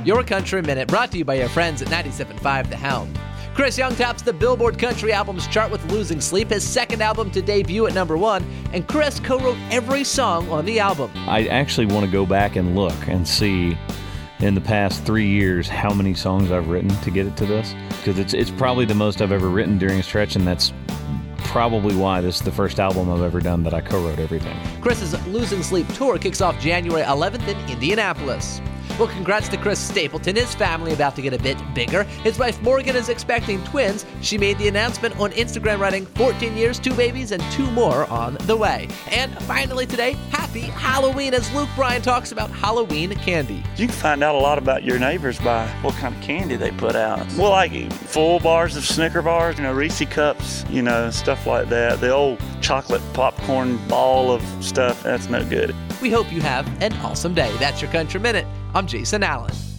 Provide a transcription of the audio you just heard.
Your Country Minute, brought to you by your friends at 97.5 The Hound. Chris Young tops the Billboard Country Albums chart with Losing Sleep, his second album to debut at number 1, and Chris co-wrote every song on the album. I actually want to go back and look and see in the past 3 years how many songs I've written to get it to this, because it's probably the most I've ever written during a stretch, and that's probably why this is the first album I've ever done that I co-wrote everything. Chris's Losing Sleep tour kicks off January 11th in Indianapolis. Well, congrats to Chris Stapleton, his family about to get a bit bigger. His wife Morgan is expecting twins. She made the announcement on Instagram, writing 14 years, 2 babies, and 2 more on the way. And finally today, happy Halloween, as Luke Bryan talks about Halloween candy. You can find out a lot about your neighbors by what kind of candy they put out. Well, like full bars of Snicker bars, Reese cups, stuff like that. The old chocolate popcorn ball of stuff, that's no good. We hope you have an awesome day. That's your Country Minute. I'm Jason Allen.